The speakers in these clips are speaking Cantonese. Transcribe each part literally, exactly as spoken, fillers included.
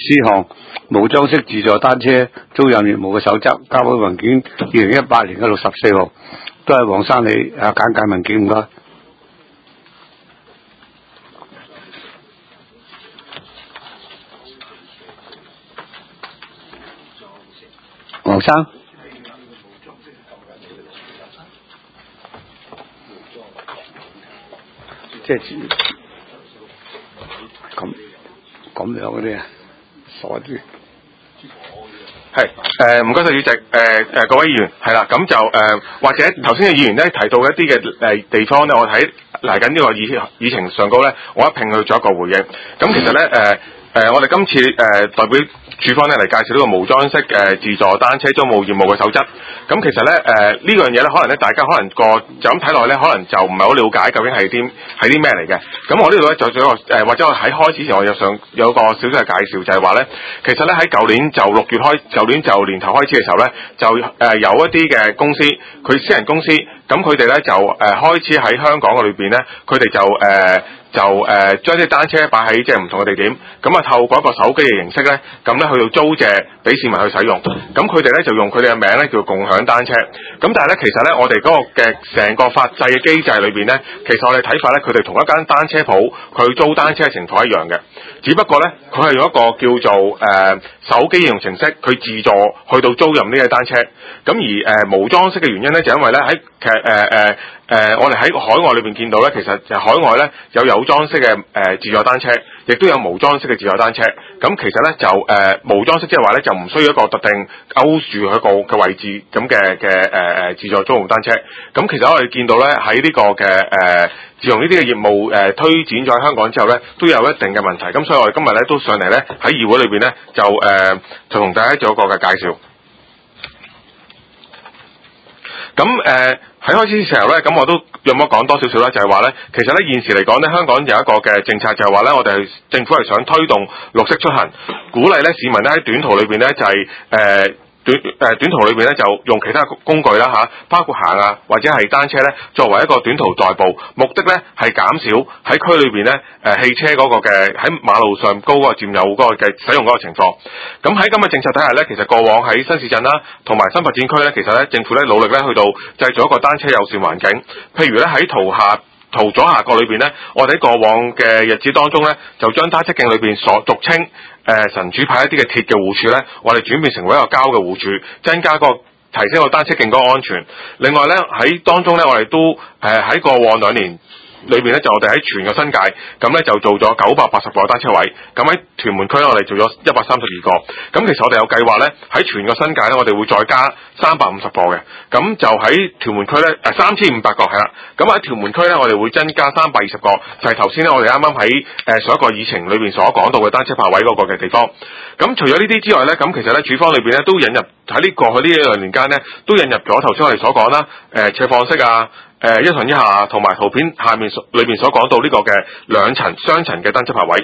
四項無裝飾自助單車租賃業務嘅守則，交會文件二零一八年嘅六十四號，都係黃生你啊簡介文件唔該。黃生，即係咁咁樣嗰啲啊，傻啲。 係誒唔該晒主席，誒、呃、誒各位議員係啦，咁就誒、呃、或者頭先嘅議員咧提到一啲嘅誒地方咧，我睇嚟緊呢個議議程上高咧，我一併去做一個回應。咁其實咧誒。呃誒、呃，我哋今次誒、呃、代表署方咧嚟介紹呢個無裝飾誒、呃、自助單車租務業務嘅守則。咁其實咧誒、呃、呢樣嘢咧，可能咧大家可能個就咁睇落咧，可能就唔係好了解究竟係啲係啲咩嚟嘅。咁我呢度咧就做一個誒、呃，或者我喺開始前我有想有個少少嘅介紹，就係話咧，其實咧喺舊年就六月開，舊年就年頭開始嘅時候咧，就誒、呃、有一啲嘅公司，佢私人公司，咁佢哋咧就誒、呃、開始喺香港嘅裏邊咧，佢哋就誒。呃就誒、呃、將啲單車擺喺即係唔同嘅地點，咁啊透過一個手機嘅形式咧，咁咧去到租借俾市民去使用，咁佢哋咧就用佢哋嘅名咧叫共享單車，咁但係咧其實咧我哋嗰個嘅成個法制嘅機制裏邊咧，其實我哋睇法咧佢哋同一間單車鋪佢租單車嘅情況一樣嘅，只不過咧佢係用一個叫做誒、呃、手機應用程式，佢自助去到租賃呢個單車，咁而誒、呃、無裝飾嘅原因咧就因為咧喺其實誒誒。呃呃誒、呃，我哋喺海外裏邊見到咧，其實就海外咧有有裝飾嘅誒自助單車，亦都有無裝飾嘅自助單車。咁其實咧就誒、呃、無裝飾即係話咧就唔需要一個特定勾住一個嘅位置咁嘅嘅誒誒自助租用單車。咁其實我哋見到咧喺呢個嘅誒、呃、自從呢啲嘅業務誒、呃、推展咗喺香港之後咧，都有一定嘅問題。咁所以我哋今日咧都上嚟咧喺議會裏邊咧就誒、呃、就同大家做一個嘅介紹。咁誒喺開始嘅時候咧，咁我都有冇講多少少啦，就係話咧，其實咧現時嚟講咧，香港有一個嘅政策就係話咧，我哋政府係想推動綠色出行，鼓勵咧市民咧喺短途裏邊咧就係、是、誒。呃短誒短途裏邊咧就用其他工具啦嚇，包括行啊或者係單車咧作為一個短途代步，目的咧係減少喺區裏邊咧誒汽車嗰個嘅喺馬路上高嗰個佔有嗰個嘅使用嗰個情況。咁喺今日政策底下咧，其實過往喺新市鎮啦同埋新發展區咧，其實咧政府咧努力咧去到製造一個單車友善環境，譬如咧喺圖下圖左下角裏邊咧，我哋喺過往嘅日子當中咧，就將單車徑裏邊所俗稱誒、呃、神主牌一啲嘅鐵嘅護柱咧，我哋轉變成為一個膠嘅護柱，增加個提升個單車徑嗰個安全。另外咧喺當中咧，我哋都誒喺、呃、過往兩年裏邊咧，就我哋喺全個新界咁咧就做咗九百八十個單車位，咁喺屯門區咧我哋做咗一百三十二個。咁其實我哋有計劃咧喺全個新界咧，我哋會再加三百五十個嘅。咁就喺屯門區咧誒三千五百個係啦。咁喺屯門區咧，我哋會增加三百二十個，就係頭先咧我哋啱啱喺誒上一個議程裏邊所講到嘅單車泊位嗰個嘅地方。咁除咗呢啲之外咧，咁其實咧署方裏邊咧都引入喺呢過去呢一兩年間咧，都引入咗頭先我哋所講啦，誒斜放式啊。誒、呃、一層一下同埋圖片下面裏邊所講到呢個嘅兩層雙層嘅單車泊位。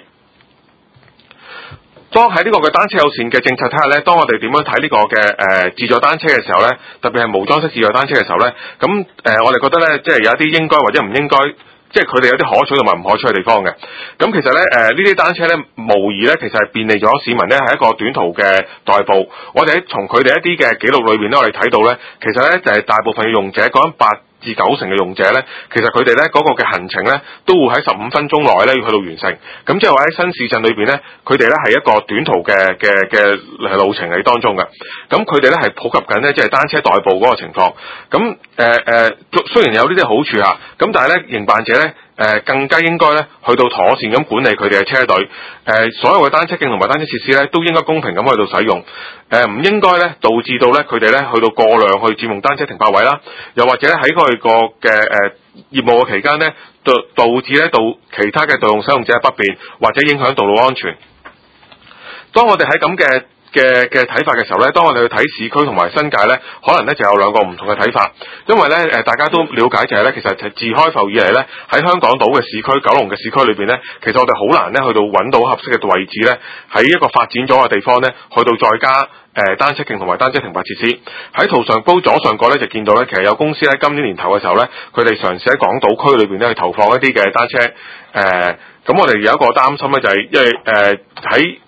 當喺呢個嘅單車友善嘅政策睇下咧，當我哋點樣睇呢個嘅誒、呃、自助單車嘅時候咧，特別係無裝飾自助單車嘅時候咧，咁誒、呃、我哋覺得咧，即係有一啲應該或者唔應該，即係佢哋有啲可取同埋唔可取嘅地方嘅。咁其實咧誒呢啲、呃、單車咧，無疑咧其實係便利咗市民咧係一個短途嘅代步。我哋喺從佢哋一啲嘅記錄裏邊咧，我哋睇到咧，其實咧就係、是、大部分嘅用者講緊八至九成嘅用者咧，其實佢哋咧嗰個嘅行程咧，都會喺十五分鐘內咧要去到完成。咁即係話喺新市鎮裏邊咧，佢哋咧係一個短途嘅嘅嘅路程喺當中嘅。咁佢哋咧係普及緊咧，即係單車代步嗰個情況。咁誒誒，雖然有呢啲好處啊，咁但係咧營辦者咧。誒、呃、更加應該咧去到妥善咁管理佢哋嘅車隊，誒、呃、所有嘅單車徑同埋單車設施咧都應該公平咁去到使用，誒、呃、唔應該咧導致到咧佢哋咧去到過量去佔用單車停泊位啦，又或者喺佢個嘅誒業務嘅期間咧導導致咧到其他嘅道路使用者不便，或者影響道路安全。當我哋喺咁嘅嘅嘅睇法嘅時候咧，當我哋去睇市區同埋新界咧，可能咧就有兩個唔同嘅睇法，因為咧誒大家都了解就係咧，其實自開埠以嚟咧喺香港島嘅市區、九龍嘅市區裏邊咧，其實我哋好難咧去到揾到合適嘅位置咧，喺一個發展咗嘅地方咧，去到再加誒、呃、單車徑同埋單車停泊設施。喺圖上高左上角咧就見到咧，其實有公司喺今年年頭嘅時候咧，佢哋嘗試喺港島區裏邊咧去投放一啲嘅單車誒，咁、呃、我哋有一個擔心咧就係、是、因為誒喺。呃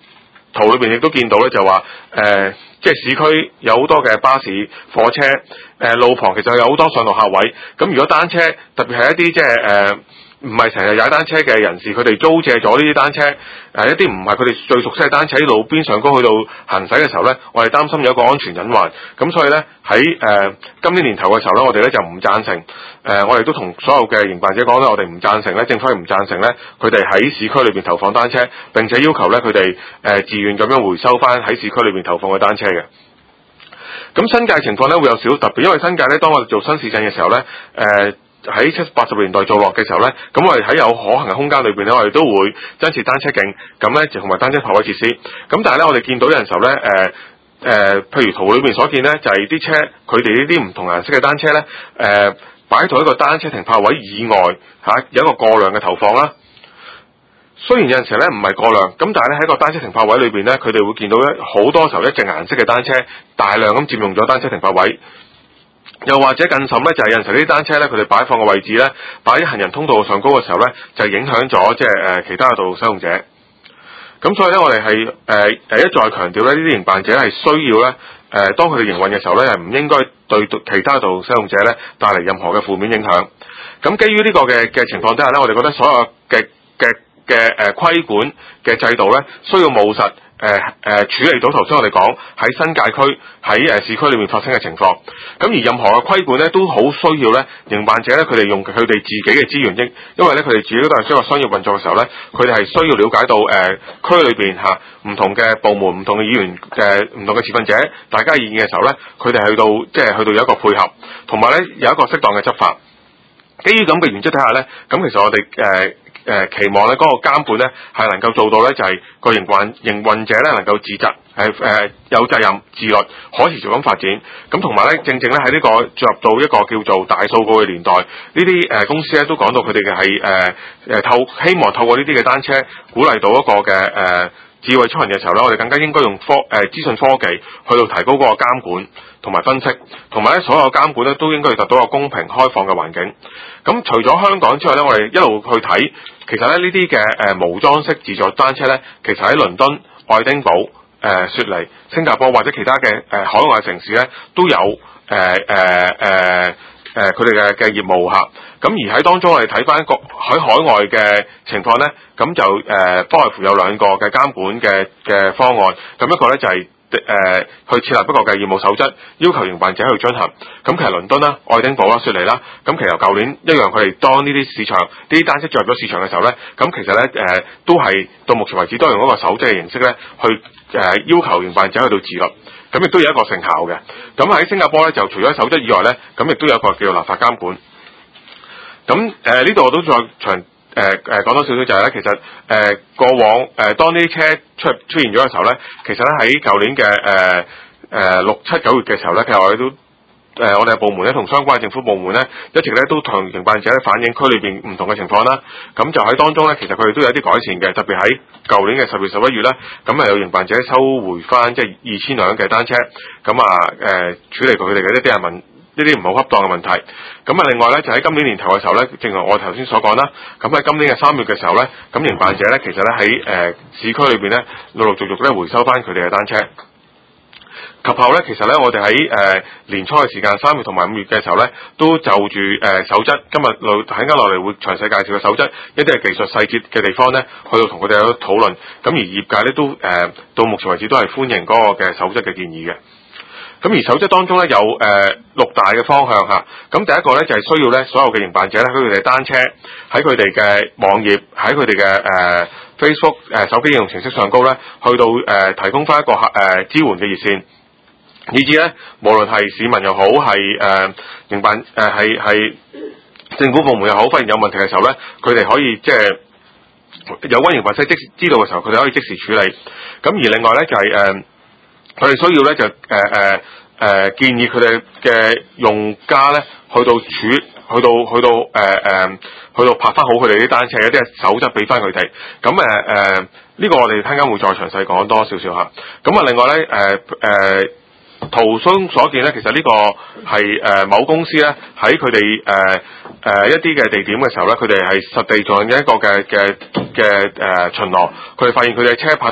圖裏邊亦都見到咧，就話誒、呃，即係市區有好多嘅巴士、火車，誒、呃、路旁其實有好多上落客位。咁如果單車，特別係一啲即係誒唔係成日踩單車嘅人士，佢哋租借咗呢啲單車，誒、呃、一啲唔係佢哋最熟悉嘅單車喺路邊上高去到行駛嘅時候咧，我哋擔心有一個安全隱患。咁所以咧喺誒今年年頭嘅時候咧，我哋咧就唔贊成。誒、呃、我哋都同所有嘅營辦者講咧，我哋唔贊成咧，政府係唔贊成咧，佢哋喺市區裏邊投放單車，並且要求咧佢哋誒自願咁樣回收翻喺市區裏邊投放嘅單車嘅。咁新界情況咧會有少少特別，因為新界咧當我哋做新市鎮嘅時候咧，誒、呃。喺七八十年代做落嘅時候咧，咁我哋喺有可行嘅空間裏邊咧，我哋都會增設單車徑，咁咧就同埋單車泊位設施。咁但係咧，我哋見到有陣時候咧，誒、呃、誒、呃，譬如圖裏邊所見咧，就係、是、啲車，佢哋呢啲唔同顏色嘅單車咧，誒、呃，擺喺一個單車停泊位以外，吓、啊、有一個過量嘅投放啦。雖然有陣時咧唔係過量，咁但係咧喺個單車停泊位裏邊咧，佢哋會見到咧好多時候一隻顏色嘅單車大量咁佔用咗單車停泊位。又或者更甚咧，就係、是、有陣時呢啲單車咧，佢哋擺放嘅位置咧，擺喺行人通道上高嘅時候咧，就影響咗即係誒其他嘅道路使用者。咁所以咧，我哋係誒誒一再強調咧，呢啲營辦者係需要咧誒、呃，當佢哋營運嘅時候咧，係唔應該對其他道路使用者咧帶嚟任何嘅負面影響。咁基於呢個嘅嘅情況底下咧，我哋覺得所有嘅嘅嘅誒規管嘅制度咧，需要務實。誒誒、呃、處理到頭先我哋講喺新界區喺誒市區裏面發生嘅情況，咁而任何嘅規管咧都好需要咧營辦者咧佢哋用佢哋自己嘅資源，因因為咧佢哋自己都係需要商業運作嘅時候咧，佢哋係需要了解到誒、呃、區裏邊嚇唔同嘅部門、唔同嘅議員嘅唔、呃、同嘅持份者，大家意見嘅時候咧，佢哋去到即係去到有一個配合，同埋咧有一個適當嘅執法。基於咁嘅原則底下咧，咁其實我哋誒。呃誒、呃、期望咧嗰、那個監管咧係能夠做到咧就係、是、個營運營運者咧能夠自責係誒、呃、有責任自律可持續咁發展，咁同埋咧正正咧喺呢個進入到一個叫做大數據嘅年代，呢啲誒公司咧都講到佢哋嘅係誒誒透希望透過呢啲嘅單車鼓勵到一個嘅誒、呃、智慧出行嘅時候咧，我哋更加應該用科誒、呃、資訊科技去到提高嗰個監管同埋分析，同埋咧所有監管咧都應該要達到一個公平開放嘅環境。咁除咗香港之外咧，我哋一路去睇，其實咧呢啲嘅誒無裝飾自助單車咧，其實喺倫敦、愛丁堡、誒、呃、雪梨、新加坡或者其他嘅誒、呃、海外城市咧都有誒誒誒誒佢哋嘅嘅業務嚇。咁而喺當中我哋睇翻個喺海外嘅情況咧，咁就誒不外乎有兩個嘅監管嘅嘅方案。咁一個咧就係、是。誒、呃、去設立一個嘅業務守則，要求營辦者去進行。咁其實倫敦啦、愛丁堡啦、雪梨啦，咁其實舊年一樣，佢哋當呢啲市場、呢啲單車進入咗市場嘅時候咧，咁其實咧誒、呃、都係到目前為止都係用一個守則嘅形式咧，去誒、呃、要求營辦者去到自律。咁亦都有一個成效嘅。咁喺新加坡咧，就除咗守則以外咧，咁亦都有一個叫做立法監管。咁誒呢度我都再長。誒誒講多少少就係咧，其實誒、呃、過往誒、呃、當呢啲車出出現咗嘅時候咧，其實咧喺舊年嘅誒誒六七九月嘅時候咧，其實我哋都誒、呃、我哋嘅部門咧同相關嘅政府部門咧一直咧都同營辦者咧反映區裏邊唔同嘅情況啦。咁就喺當中咧，其實佢哋都有啲改善嘅，特別喺舊年嘅十月十一月咧，咁啊有營辦者收回翻即係二千輛嘅單車，咁啊誒處理過佢哋嘅一啲人民。呢啲唔好恰當嘅問題，咁啊另外咧就喺今年年頭嘅時候咧，正如我頭先所講啦，咁喺今年嘅三月嘅時候咧，咁營辦者咧其實咧喺誒市區裏邊咧陸陸續續咧回收翻佢哋嘅單車。及後咧，其實咧我哋喺誒年初嘅時間，三月同埋五月嘅時候咧，都就住誒、呃、守則，今日落喺間落嚟會詳細介紹嘅守則，一啲係技術細節嘅地方咧，去到同佢哋有討論。咁而業界咧都誒、呃、到目前為止都係歡迎嗰個嘅守則嘅建議嘅。咁而守則當中咧有誒、呃、六大嘅方向嚇，咁第一個咧就係、是、需要咧所有嘅營辦者咧，喺佢哋嘅單車喺佢哋嘅網頁喺佢哋嘅誒 Facebook 誒、呃、手機應用程式上高咧，去到誒、呃、提供翻一個誒、呃、支援嘅熱線，以至咧無論係市民又好係誒營辦誒係係政府部門又好，發現有問題嘅時候咧，佢哋可以即係有關營辦者即時知道嘅時候，佢哋可以即時處理。咁而另外咧就係、是、誒。呃佢哋需要咧就誒誒誒建議佢哋嘅用家咧去到處去到去到誒誒、呃、去到拍翻好佢哋啲單車，有啲係守則俾翻佢哋。咁誒誒呢個我哋聽緊會再詳細講多少少嚇。咁啊另外咧誒誒圖中所見咧，其實呢個係誒、呃、某公司咧喺佢哋誒誒一啲嘅地點嘅時候咧，佢哋係實地做緊一個嘅嘅嘅誒巡邏，佢哋發現佢哋車拍得唔合。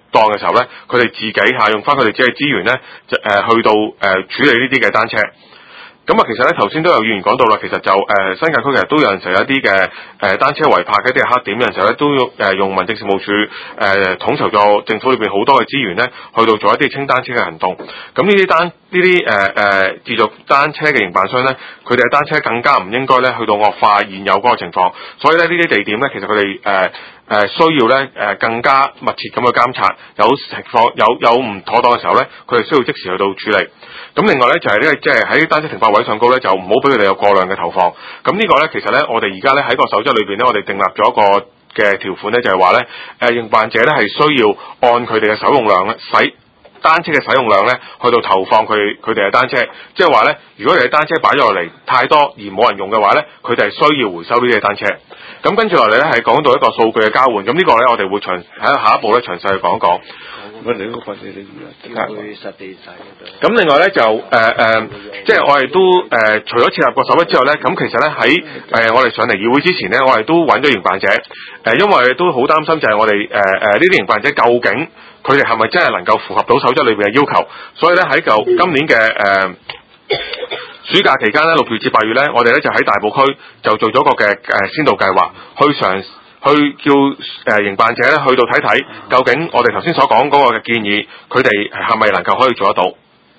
當嘅時候咧，佢哋自己下用翻佢哋自己嘅資源咧，就誒、呃、去到誒、呃、處理呢啲嘅單車。咁啊，其實咧頭先都有議員講到啦，其實就誒、呃、新界區其實都有陣時有一啲嘅誒單車違泊嘅一啲黑點，有陣時候咧都要誒、呃、用民政事務處誒、呃、統籌咗政府裏邊好多嘅資源咧，去到做一啲清單車嘅行動。咁呢啲單呢啲誒誒自助單車嘅營辦商咧，佢哋嘅單車更加唔應該咧去到惡化現有嗰個情況。所以咧呢啲地點咧，其實佢哋誒誒需要咧誒更加密切咁去監察，有情況有有唔妥當嘅時候咧，佢哋需要即時去到處理。咁另外咧就係呢，即係喺單車停泊位上高咧，就唔好俾佢哋有過量嘅投放。咁呢個咧其實咧，我哋而家咧喺個守則裏邊咧，我哋訂立咗一個嘅條款咧，就係話咧，誒營辦者咧係需要按佢哋嘅使用量咧，使單車嘅使用量咧，去到投放佢佢哋嘅單車。即係話咧，如果你嘅單車擺咗落嚟太多而冇人用嘅話咧，佢哋係需要回收呢啲嘅單車。咁跟住落嚟咧係講到一個數據嘅交換。咁呢個咧我哋會詳喺下一步咧詳細去講一講。 我哋嗰個你你會實地使咁另外咧就誒誒、呃，即係我哋都誒、呃，除咗設立個守則之後咧，咁其實咧喺誒我哋上嚟議會之前咧，我哋都揾咗營辦者，誒、呃，因為都好擔心就係我哋誒誒呢啲營辦者究竟佢哋係咪真係能夠符合到守則裏邊嘅要求？所以咧喺舊今年嘅誒、呃、暑假期間咧，六月至八月咧，我哋咧就喺大埔區就做咗個嘅誒先導計劃，去嘗去叫誒營辦者咧去到睇睇，究竟我哋頭先所講嗰個嘅建議，佢哋係咪能夠可以做得到？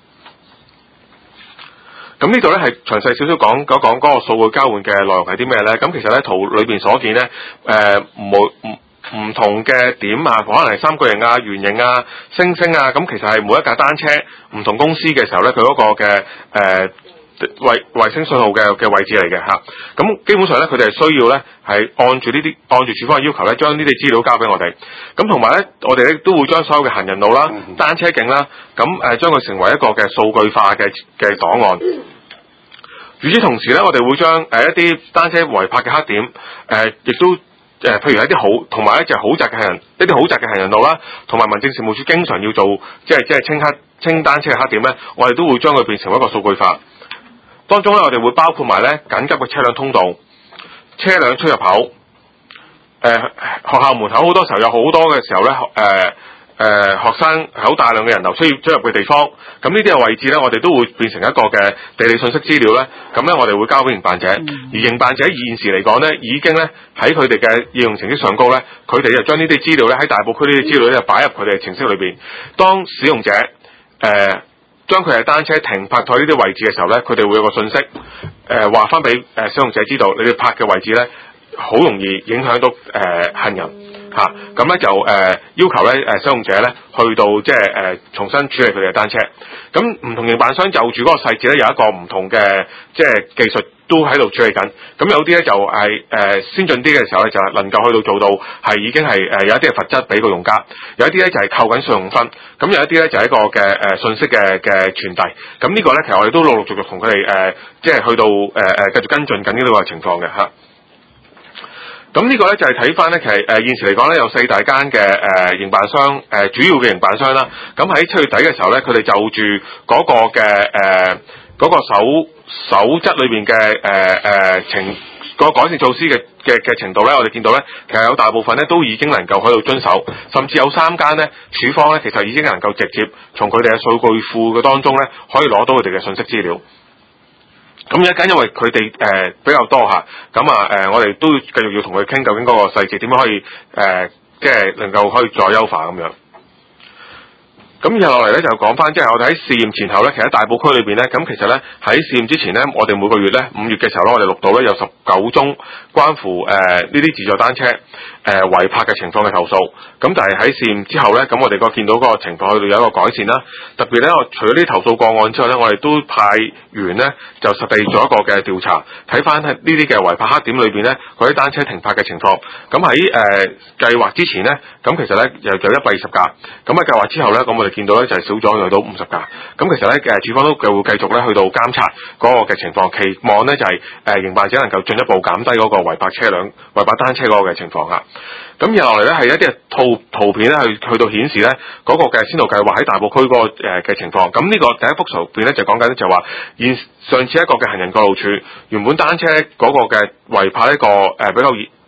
咁呢度咧係詳細少少講講講嗰個數據交換嘅內容係啲咩咧？咁其實咧圖裏邊所見咧，誒冇唔唔同嘅點啊，可能係三角形啊、圓形啊、星星啊，咁其實係每一架單車唔同公司嘅時候咧，佢嗰個嘅誒。呃衛衛星信號嘅嘅位置嚟嘅嚇，咁基本上咧佢哋係需要咧係按住呢啲按住處方嘅要求咧，將呢啲資料交俾我哋。咁同埋咧，我哋咧都會將所有嘅行人路啦、單車徑啦，咁誒將佢成為一個嘅數據化嘅嘅檔案。與此同時咧，我哋會將誒一啲單車違泊嘅黑點，誒、呃、亦都誒、呃、譬如一啲好同埋一隻好窄嘅行人，一啲好窄嘅行人路啦，同埋民政事務處經常要做即係即係清黑清單車嘅黑點咧，我哋都會將佢變成一個數據化。當中咧，我哋會包括埋咧緊急嘅車輛通道、車輛出入口、誒、呃、學校門口好多時候有好多嘅時候咧，誒、呃、誒、呃、學生好大量嘅人流需要出入嘅地方，咁呢啲嘅位置咧，我哋都會變成一個嘅地理信息資料咧，咁咧我哋會交俾營辦者，而營辦者現時嚟講咧，已經咧喺佢哋嘅應用程式上高咧，佢哋就將呢啲資料咧喺大埔區呢啲資料咧擺入佢哋嘅程式裏邊，當使用者誒。呃將佢係單車停泊喺呢啲位置嘅時候咧，佢哋會有個信息，誒話翻俾誒使用者知道，你哋泊嘅位置咧，好容易影響到誒、呃、行人嚇，咁、啊、咧就誒、呃、要求咧誒使用者咧去到即係誒重新處理佢哋嘅單車。咁唔同營辦商就住嗰個細節咧，有一個唔同嘅即係技術都喺度處理緊。咁有啲咧就係、是、誒、呃、先進啲嘅時候咧，就係能夠去到做到係已經係誒、呃、有一啲嘅罰則俾個用家，有一啲咧就係、是、扣緊信用分。咁有一啲咧就係、是、一個嘅誒、呃、信息嘅嘅傳遞。咁呢個咧其實我哋都陸陸續續同佢哋誒即係去到誒誒、呃、繼續跟進緊呢個情況嘅嚇。咁呢個咧就係睇翻咧，其實誒、呃、現時嚟講咧有四大間嘅誒營辦商，誒、呃、主要嘅營辦商啦。咁喺七月底嘅時候咧，佢哋就住嗰個嘅誒嗰個守守則裏邊嘅誒誒情個改善措施嘅嘅嘅程度咧，我哋見到咧，其實有大部分咧都已經能夠喺度遵守，甚至有三間咧處方咧，其實已經能夠直接從佢哋嘅數據庫嘅當中咧，可以攞到佢哋嘅信息資料。咁一間因為佢哋誒比較多嚇，咁啊誒我哋都繼續要同佢傾究竟嗰個細節點樣可以誒、呃，即係能夠可以再優化咁樣。咁以後落嚟咧就講翻，即係我哋喺試驗前後咧，其實喺大埔區裏邊咧，咁其實咧喺試驗之前咧，我哋每個月咧五月嘅時候咧，我哋錄到咧有十九宗關乎誒呢啲自助單車誒、呃、違泊嘅情況嘅投訴。咁但係喺試驗之後咧，咁我哋個見到嗰個情況去到有一個改善啦。特別咧，我除咗呢啲投訴個案之外咧，我哋都派員咧就實地做一個嘅調查，睇翻呢啲嘅違泊黑點裏邊咧，嗰啲單車停泊嘅情況。咁喺誒計劃之前咧，咁其實咧又有一百二十架。咁喺計劃之後咧，咁我哋見到咧就係少咗去到五十架。咁其實咧誒處方都會繼續咧去到監察嗰個嘅情況，期望咧就係誒營辦者能夠進一步減低嗰個違泊車輛、違泊單車嗰個嘅情況嚇。咁而落嚟咧係一啲圖圖片咧去去到顯示咧嗰個嘅先導計劃喺大埔區嗰個誒嘅情況。咁呢個第一幅圖片咧就講緊咧就話現上次一個嘅行人過路處原本單車嗰個嘅違泊一個誒比較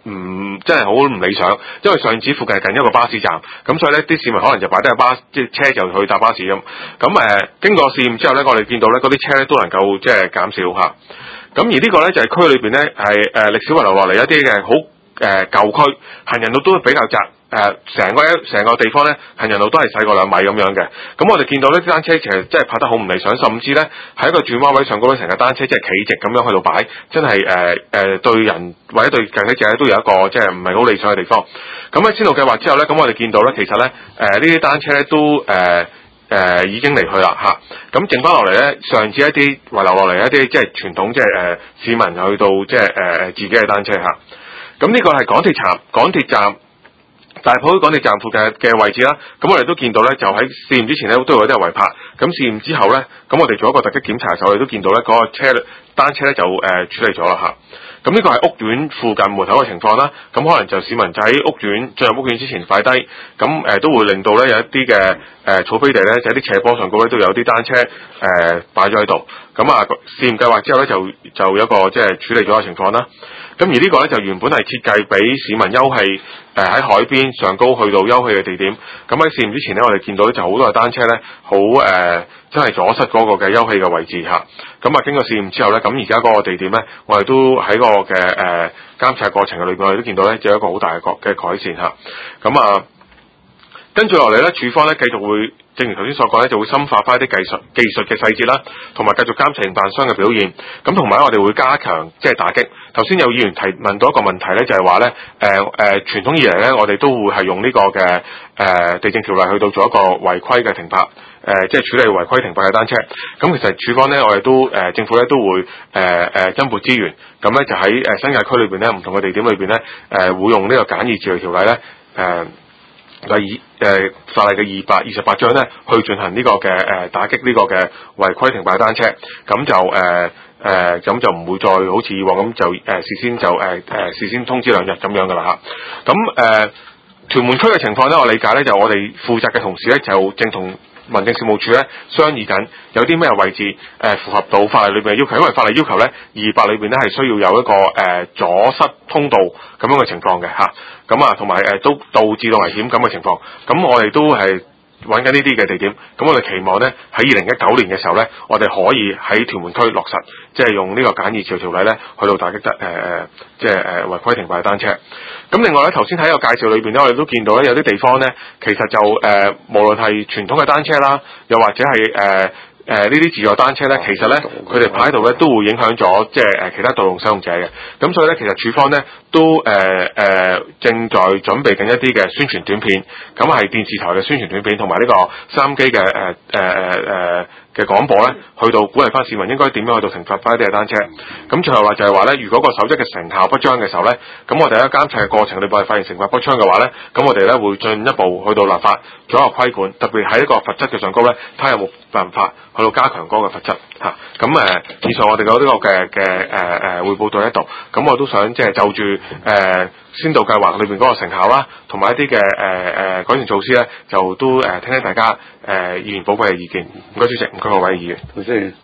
唔真係好唔理想，因為上址附近係近一個巴士站，咁所以咧啲市民可能就擺低巴即係車就去搭巴士咁。咁誒、呃、經過試驗之後咧，我哋見到咧嗰啲車咧都能夠即係減少嚇。咁而呢個咧就係、是、區裏邊咧係誒歷史遺留落嚟一啲嘅好誒舊區，行人路都比較窄。誒成、呃、個一成個地方咧，行人路都係細過兩米咁樣嘅。咁我哋見到呢啲單車其實真係拍得好唔理想，甚至咧喺一個轉彎位上高咧，成個單車即係企直咁樣去到擺，真係誒誒對人或者對駕駛者都有一個即係唔係好理想嘅地方。咁喺先導計劃之後咧，咁我哋見到咧，其實咧誒呢啲、呃、單車咧都誒誒、呃呃、已經離去啦嚇。咁剩翻落嚟咧，上至一啲遺留落嚟一啲即係傳統即係誒、呃、市民去到即係誒誒自己嘅單車嚇。咁呢個係港鐵站，港鐵站。大埔港鐵站附近嘅位置啦，咁我哋都見到咧，就喺試驗之前咧都有啲違泊，咁試驗之後咧，咁我哋做一個突擊檢查嘅時候，我哋都見到咧嗰、那個車單車咧就誒、呃、處理咗啦嚇。咁呢個係屋苑附近門口嘅情況啦，咁可能就市民就喺屋苑進入屋苑之前快低，咁誒、呃、都會令到咧有一啲嘅誒草皮地咧，就喺啲斜坡上高咧都有啲單車誒擺咗喺度，咁、呃、啊試驗計劃之後咧就就有一個即係處理咗嘅情況啦。咁而呢個咧就原本係設計俾市民休憩，誒、呃、喺海邊上高去到休憩嘅地點。咁喺試驗之前咧，我哋見到咧就好多嘅單車咧，好誒、呃、真係阻塞嗰個嘅休憩嘅位置嚇。咁啊經過試驗之後咧，咁而家嗰個地點咧，我哋都喺個嘅誒監察過程嘅裏邊，我哋都見到咧，有一個好大嘅改嘅改善嚇。咁啊跟住落嚟咧，處方咧繼續會。正如頭先所講咧，就會深化翻一啲技術技術嘅細節啦，同埋繼續監察營辦商嘅表現。咁同埋我哋會加強即係打擊。頭先有議員提問到一個問題咧，就係話咧，誒誒傳統以嚟咧，我哋都會係用呢個嘅誒、呃、地政條例去到做一個違規嘅停泊，誒、呃、即係處理違規停泊嘅單車。咁其實處方咧，我哋都誒、呃、政府咧都會誒誒增撥資源。咁咧就喺誒新界區裏邊咧，唔同嘅地點裏邊咧，誒、呃、會用呢個簡易治罪條例咧，誒、呃。第二誒法例嘅二百二十八章咧，去進行呢個嘅誒、呃、打擊呢個嘅違規停泊單車，咁就誒誒咁就唔會再好似以往咁就誒、呃、事先就誒誒、呃、事先通知兩日咁樣噶啦嚇。咁誒、呃、屯門區嘅情況咧，我理解咧就我哋負責嘅同事咧就正同民政事務處咧商議緊有啲咩位置誒、呃、符合到法例裏邊嘅要求，因為法例要求咧二百裏邊咧係需要有一個誒、呃、阻塞通道咁樣嘅情況嘅嚇。咁啊，同埋誒都導致到危險咁嘅情況，咁我哋都係揾緊呢啲嘅地點，咁我哋期望咧喺二零一九年嘅時候咧，我哋可以喺屯門區落實，即係用呢個簡易治罪條例咧，去到打擊得誒誒，即係誒違規停泊嘅單車。咁另外咧，頭先喺個介紹裏邊咧，我哋都見到咧有啲地方咧，其實就誒、呃、無論係傳統嘅單車啦，又或者係誒。呃誒呢啲自助單車咧，其實咧佢哋擺喺度咧都會影響咗即係誒其他道路使用者嘅。咁所以咧，其實處方咧都誒誒、呃呃、正在準備緊一啲嘅宣傳短片，咁係電視台嘅宣傳短片同埋呢個收音機嘅誒誒誒誒嘅廣播咧，去到鼓勵翻市民應該點樣去到停泊翻一啲嘅單車。咁最後話就係話咧，如果個守則嘅成效不彰嘅時候咧，咁我哋喺監察嘅過程裏邊發現成效不彰嘅話咧，咁我哋咧會進一步去到立法做一個規管，特別喺一個罰則嘅上高咧，睇下有冇辦法去到加強嗰個罰則嚇。咁、啊、誒，以上我哋有呢個嘅嘅誒誒彙報到呢度，咁我都想即係就住誒、呃、先導計劃裏邊嗰個成效啦，同埋一啲嘅誒誒改善措施咧，就都誒、呃、聽聽大家誒、呃、議員寶貴嘅意見。唔該主席，唔該各位議員。 多謝，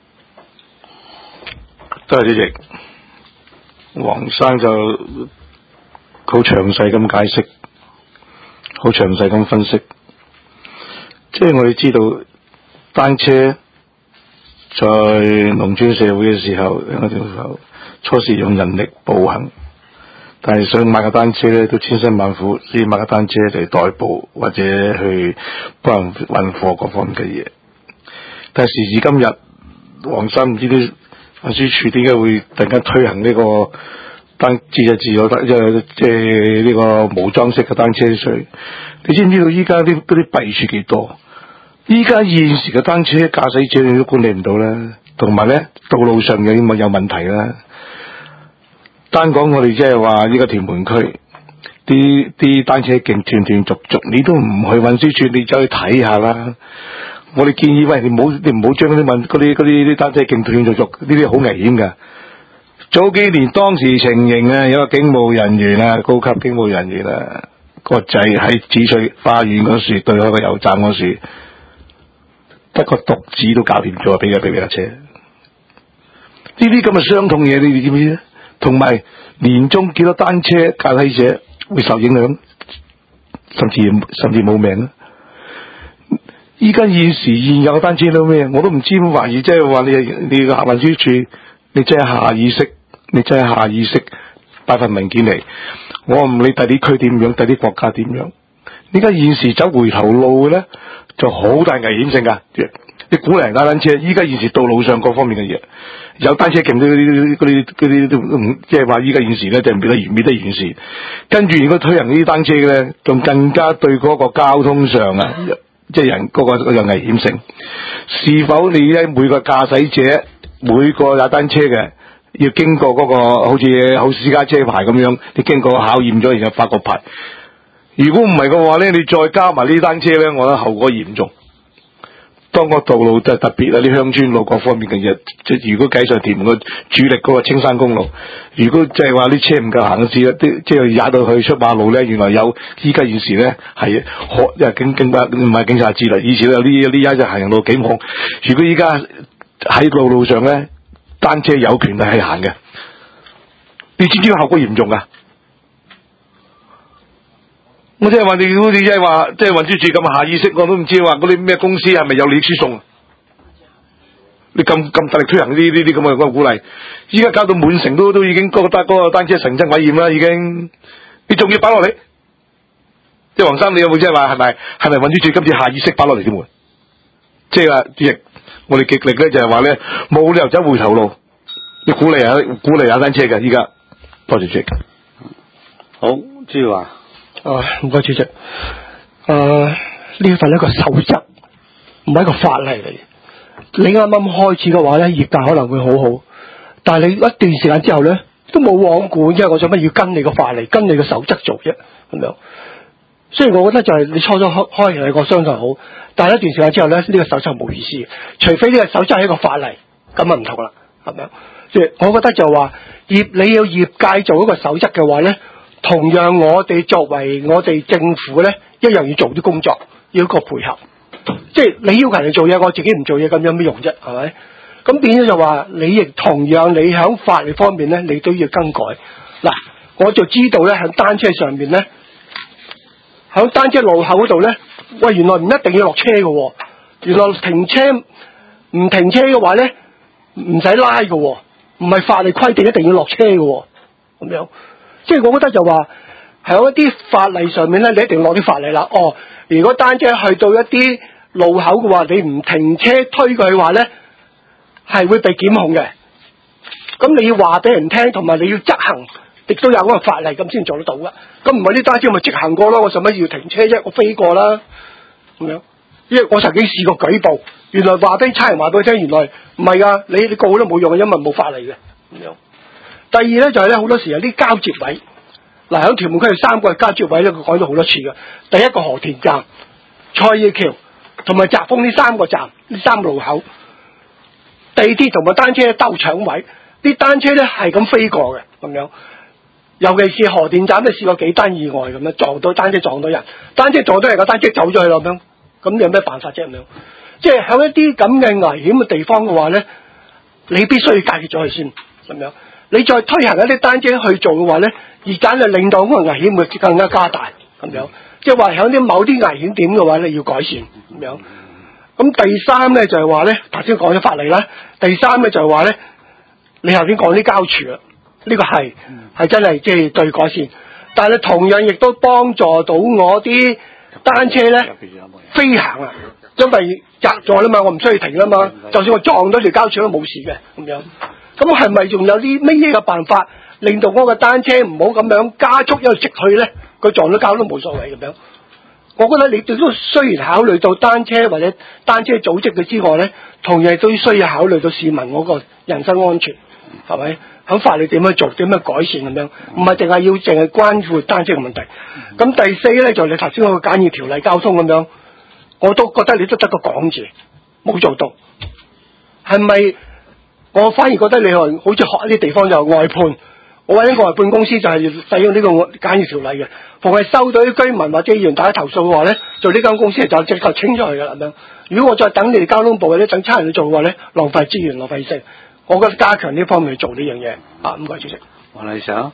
多謝主席。黃生就好詳細咁解釋，好詳細咁分析。即係我哋知道單車在農村社會嘅時候，有時候初時用人力步行，但係想買個單車咧，都千辛萬苦先買個單車嚟代步或者去幫人運貨各方面嘅嘢。但係時至今日，黃生唔知啲運輸署點解會突然間推行呢個單自日自有單，即係即係呢個無裝飾嘅單車稅？你知唔知道依家啲嗰啲弊處幾多？依家現時嘅單車駕駛者你都管理唔到啦，同埋咧道路上有冇有問題啦。單講我哋即係話呢個屯門區啲啲單車徑斷斷續續，你都唔去運輸署，你走去睇下啦。我哋建議喂，你唔好你唔好將嗰啲問嗰啲嗰啲啲單車徑斷斷續續，呢啲好危險噶。早幾年當時情形啊，有個警務人員啊，高級警務人員啊，個仔喺紫翠花園嗰時對開個油站嗰時。得個獨子都搞掂咗，俾佢俾佢架車。呢啲咁嘅傷痛嘢，你哋知唔知咧？ 同埋年中幾多單車駕駛者會受影響，甚至甚至冇命啊！依家現時現有單車都咩？我都唔知，懷疑即係話你你個運輸處，你真係下意識，你真係下意識帶份文件嚟。我唔理第啲區點樣，第啲國家點樣。依家現時走回頭路嘅咧，就好大危險性噶。你鼓勵人踩單車，依家現時道路上各方面嘅嘢，有單車徑嗰啲嗰啲嗰啲都唔，即係話依家現時咧就變得完變得完善。跟住如果推行呢啲單車嘅咧，仲更加對嗰個交通上啊，即係人嗰個嗰個危險性。是否你咧每個駕駛者每個踩單車嘅要經過嗰個好似好私家車牌咁樣，你經過考驗咗，然後發個牌。如果唔係嘅話咧，你再加埋呢啲單車咧，我覺得後果嚴重。當個道路就特別啊，啲鄉村路各方面嘅嘢，即係如果計上填個主力嗰個青山公路，如果即係話啲車唔夠行嘅時咧，啲即係踩到去出馬路咧，原來有依家現時咧係可因為警警察唔係警察知啦，以前有啲呢家就行人路警控。如果依家喺路路上咧，單車有權係行嘅，你知唔知後果嚴重噶？我即係話你好似即係話，即係運輸署咁下意識，我都唔知話嗰啲咩公司係咪有利益輸送？你咁咁大力推行呢呢啲咁嘅嗰個鼓勵，依家搞到滿城都都已經覺得嗰個單車神憎鬼厭啦，已經。你仲要擺落嚟？即係黃生，你有冇即係話係咪係咪運輸署今次下意識擺落嚟添？即係話主席，我哋極力咧就係話咧，冇理由走回頭路，要鼓勵下鼓勵下單車嘅。依家多謝主席。 好，朱耀華。 啊，唔該主席。誒、呃，呢份一個守則，唔係一個法例嚟。你啱啱開始嘅話咧，業界可能會好好，但係你一段時間之後咧，都冇網管，因為我做乜要跟你個法例，跟你個守則做啫，咁樣。雖然我覺得就係你初初開開嚟個商就好，但係一段時間之後咧，呢、這個守則冇意思，除非呢個守則係一個法例，咁啊唔同啦，係咪？即係我覺得就話業你要業界做一個守則嘅話咧。同樣我哋作為我哋政府咧，一樣要做啲工作，要一個配合。即係你要求人哋做嘢，我自己唔做嘢，咁有咩用啫？係咪？咁變咗就話，你亦同樣你喺法律方面咧，你都要更改。嗱，我就知道咧，喺單車上面咧，喺單車路口嗰度咧，喂，原來唔一定要落車嘅，原來停車唔停車嘅話咧，唔使拉嘅，唔係法律規定一定要落車嘅，咁樣。即係我覺得就話喺一啲法例上面咧，你一定要攞啲法例啦。哦，如果單車去到一啲路口嘅話，你唔停車推佢嘅話咧，係會被檢控嘅。咁你要話俾人聽，同埋你要執行，亦都有嗰個法例咁先做得到噶。咁唔係啲單車咪即行過咯？我使乜要停車啫？我飛過啦，咁樣。因為我曾經試過舉報，原來話俾差人話俾佢聽，原來唔係噶，你你告都冇用嘅，因為冇法例嘅咁樣。第二咧就係咧，好多時有啲交接位，嗱喺屯門區有三個交接位咧，佢講咗好多次嘅。第一個河田站、菜野橋同埋澤豐呢三個站，呢三個路口，地鐵同埋單車鬥搶位，啲單車咧係咁飛過嘅咁樣。尤其是河田站咧試過幾單意外咁樣，撞到單車撞到人，單車撞到人個單車走咗去咯咁樣，咁有咩辦法啫咁樣？即係喺一啲咁嘅危險嘅地方嘅話咧，你必須要解決咗佢先咁樣。你再推行一啲單車去做嘅話咧，而簡就令到嗰個危險會更加加大咁樣。即係話喺啲某啲危險點嘅話咧，要改善咁樣。咁第三咧就係話咧，頭先講咗法例啦。第三咧就係話咧，你頭先講啲交處啊，呢個係係真係即係對改善，但係同樣亦都幫助到我啲單車咧飛行啊，因為窄咗啦嘛，我唔需要停啦嘛，就算我撞到條交處都冇事嘅咁樣。咁係咪仲有啲乜嘢嘅辦法，令到嗰個單車唔好咁樣加速一路直去咧？佢撞到交都冇所謂咁樣。我覺得你哋都雖然考慮到單車或者單車組織嘅之外咧，同樣都需要考慮到市民嗰個人身安全，係咪？喺法律點樣做，點樣改善咁樣，唔係淨係要淨係關乎單車嘅問題。咁第四咧就你頭先嗰個簡易條例交通咁樣，我都覺得你都得個講字，冇做到，係咪？我反而覺得你話好似學一啲地方就外判，我揾一個外判公司就係使用呢個簡易條例嘅，逢係收到啲居民或者議員大家投訴嘅話咧，做呢間公司就即刻清咗佢噶啦咁樣。如果我再等你哋交通部或者等差人去做嘅話咧，浪費資源浪費性，我覺得加強呢方面去做呢樣嘢啊。唔該主席。 黃麗珊。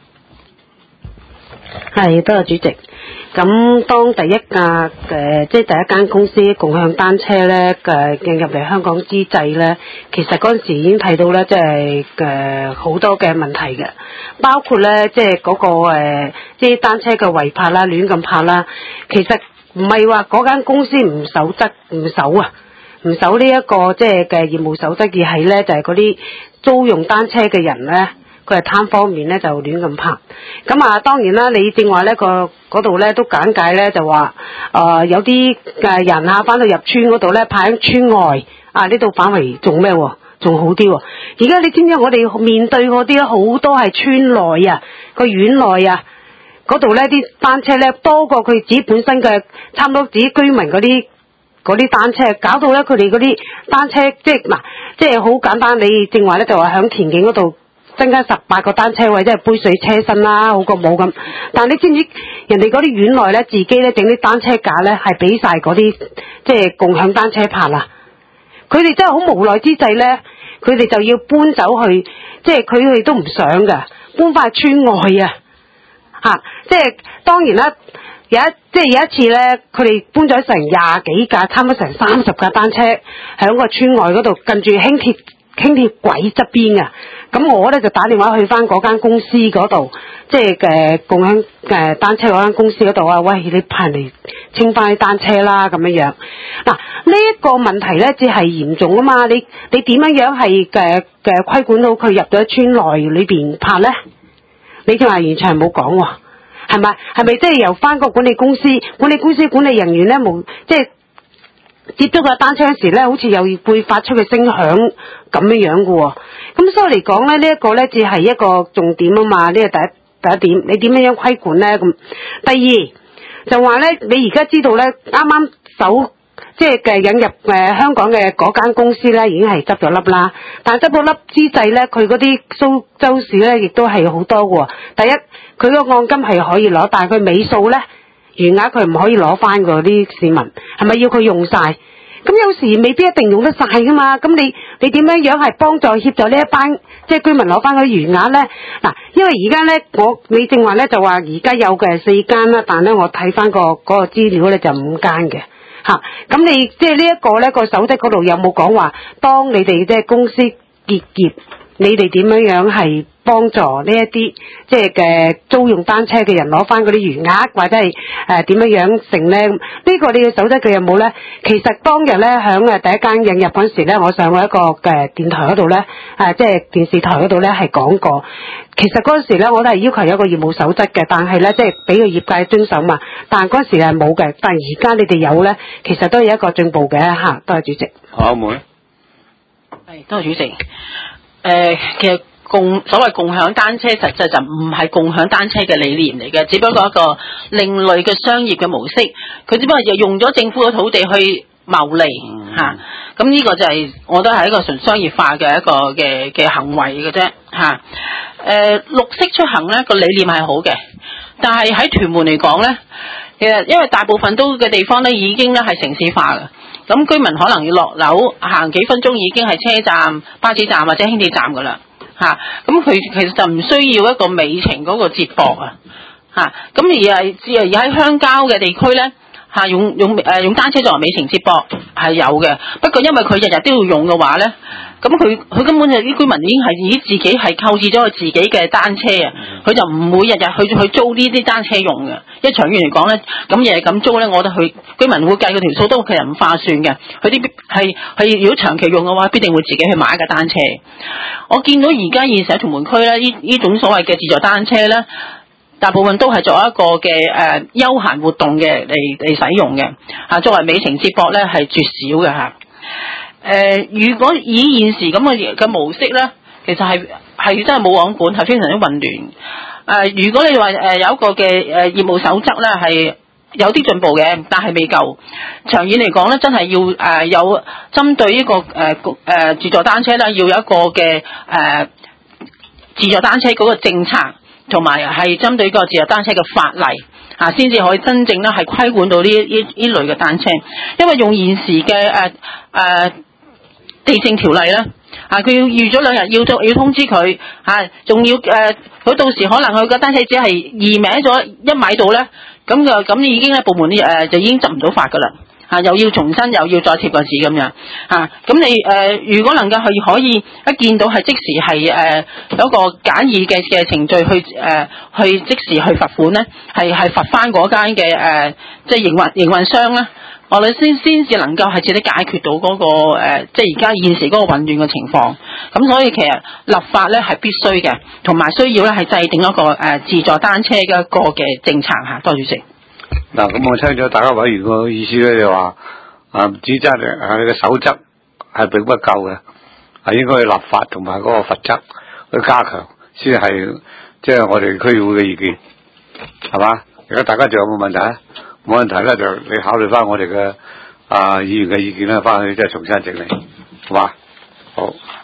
係，多謝主席。咁當第一架嘅即係第一間公司共享單車咧嘅進入嚟香港之際咧，其實嗰陣時已經睇到咧，即係嘅好多嘅問題嘅，包括咧即係嗰個誒啲單車嘅違泊啦、亂咁泊啦。其實唔係話嗰間公司唔守則唔守啊，唔守呢一個即係嘅業務守則，而係咧就係嗰啲租用單車嘅人咧。佢係貪方面咧就亂咁泊，咁啊當然啦，你正話咧個嗰度咧都簡介咧就話，誒、呃、有啲嘅人啊翻到入村嗰度咧泊喺村外，啊呢度反為仲咩喎？仲好啲喎！而家你知唔知我哋面對嗰啲好多係村內啊個院內啊嗰度咧啲單車咧多過佢自己本身嘅差唔多自己居民嗰啲嗰啲單車，搞到咧佢哋嗰啲單車即係嗱即係好簡單，你正話咧就話響田徑嗰度。增加十八個單車位，即係杯水車薪啦，好過冇咁。但係你知唔知人哋嗰啲院內咧，自己咧整啲單車架咧，係俾晒嗰啲即係共享單車泊啦。佢哋真係好無奈之際咧，佢哋就要搬走去，即係佢哋都唔想噶，搬翻去村外啊！嚇，即係當然啦，有一即係有一次咧，佢哋搬咗成廿幾架，差唔多成三十架單車喺個村外嗰度，近住輕鐵輕鐵軌側邊啊！咁我咧就打電話去翻嗰間公司嗰度，即係嘅共享誒單車嗰間公司嗰度啊，喂，你派人嚟清翻啲單車啦咁樣樣。嗱，呢一個問題咧，只係嚴重啊嘛，你你點樣樣係嘅嘅規管到佢入咗村內裏邊泊咧？你就話完全係冇講喎，係咪？係咪即係由翻個管理公司管理公司管理人員咧冇即係？接觸個單車嗰時咧，好似又會發出嘅聲響咁樣樣嘅喎。咁所以嚟講咧，呢、這、一個咧只係一個重點啊嘛。呢個第一第一點，你點樣樣規管咧？咁第二就話咧，你而家知道咧，啱啱首即係嘅引入誒、呃、香港嘅嗰間公司咧，已經係執咗笠啦。但係執咗笠之際咧，佢嗰啲蘇州市咧，亦都係好多嘅喎。第一，佢個按金係可以攞，但係佢尾數咧。餘額佢唔可以攞翻嗰啲市民，係咪要佢用晒？咁有時未必一定用得晒噶嘛。咁你你點樣樣係幫助協助呢一班即係居民攞翻嗰啲餘額咧？嗱，因為而家咧，我你正話咧就話而家有嘅係四間啦，但咧我睇翻個嗰個資料咧就五間嘅嚇。咁你即係呢一個咧個守則嗰度有冇講話，當你哋即係公司結業，你哋點樣樣係幫助呢一啲即係嘅租用單車嘅人攞翻嗰啲餘額，或者係誒點樣樣成咧？呢、這個你嘅守則佢有冇咧？其實當日咧響誒第一間引入嗰陣時咧，我上過一個嘅電台嗰度咧，誒即係電視台嗰度咧係講過。其實嗰陣時咧我都係要求有一個業務守則嘅，但係咧即係俾個業界遵守嘛。但係嗰陣時係冇嘅，但係而家你哋有咧，其實都有一個進步嘅嚇。多謝主席。 好，阿妹。 係，多謝主席。誒、呃，其實。共所謂共享單車，實際就唔係共享單車嘅理念嚟嘅，只不過一個另類嘅商業嘅模式。佢只不過就用咗政府嘅土地去牟利嚇，咁呢、嗯啊、個就係、是、我覺得係一個純商業化嘅一個嘅嘅行為嘅啫嚇。誒、啊呃、綠色出行咧個理念係好嘅，但係喺屯門嚟講咧，其實因為大部分都嘅地方咧已經咧係城市化啦，咁居民可能要落樓行幾分鐘已經係車站、巴士站或者輕鐵站噶啦。嚇，咁佢其實就唔需要一個尾程嗰個接駁啊，嚇，咁而係而喺鄉郊嘅地區咧，嚇用用誒、呃、用單車作為尾程接駁係有嘅，不過因為佢日日都要用嘅話咧，咁佢佢根本就啲居民已經係以自己係購置咗佢自己嘅單車啊，佢就唔會日日去去租呢啲單車用嘅。因為長遠嚟講咧，咁日日咁租咧，我覺得佢居民會計嗰條數都其實唔划算嘅。佢啲係係如果長期用嘅話，必定會自己去買一架單車。我見到而家現時喺屯門區咧，呢呢種所謂嘅自助單車咧，大部分都係作為一個嘅誒、呃、休閒活動嘅嚟嚟使用嘅嚇，作為尾程接駁咧係絕少嘅嚇。誒、呃，如果以現時咁嘅嘅模式咧，其實係係真係冇網管，係非常之混亂。誒、呃，如果你話誒、呃、有一個嘅誒業務守則咧，係有啲進步嘅，但係未夠。長遠嚟講咧，真係要誒、呃、有針對呢、這個誒誒、呃、自助單車咧，要有一個嘅誒、呃、自助單車嗰個政策，同埋係針對個自助單車嘅法例啊，先至可以真正咧係規管到呢呢呢類嘅單車。因為用現時嘅誒誒地政條例咧， 啊，佢要預咗兩日要做要通知佢，啊，仲要誒，佢、呃、到時可能佢個單車只係移歪咗一米度咧，咁就咁已經咧部門誒、呃、就已經執唔到法噶啦。啊！又要重新又要再貼個紙咁樣，啊！咁你誒、呃，如果能夠係可以一見到係即時係誒、呃、有一個簡易嘅嘅程序去誒、呃、去即時去罰款咧，係係罰翻嗰間嘅誒即係營運營運商咧，我哋先先至能夠係徹底解決到嗰、那個、呃、即係而家現時嗰個混亂嘅情況。咁所以其實立法咧係必須嘅，同埋需要咧係制定一個誒、呃、自助單車嘅一個嘅政策嚇。多謝主席。 嗱，咁我聽咗大家委員個意思咧，就話啊，指責啊，你嘅守則係並不夠嘅，係應該去立法同埋嗰個罰則去加強，先係即係我哋區議會嘅意見，係嘛？而家大家仲有冇問題啊？冇問題咧，就你考慮翻我哋嘅啊議員嘅意見啦，翻去即係重新整理，好嘛？好。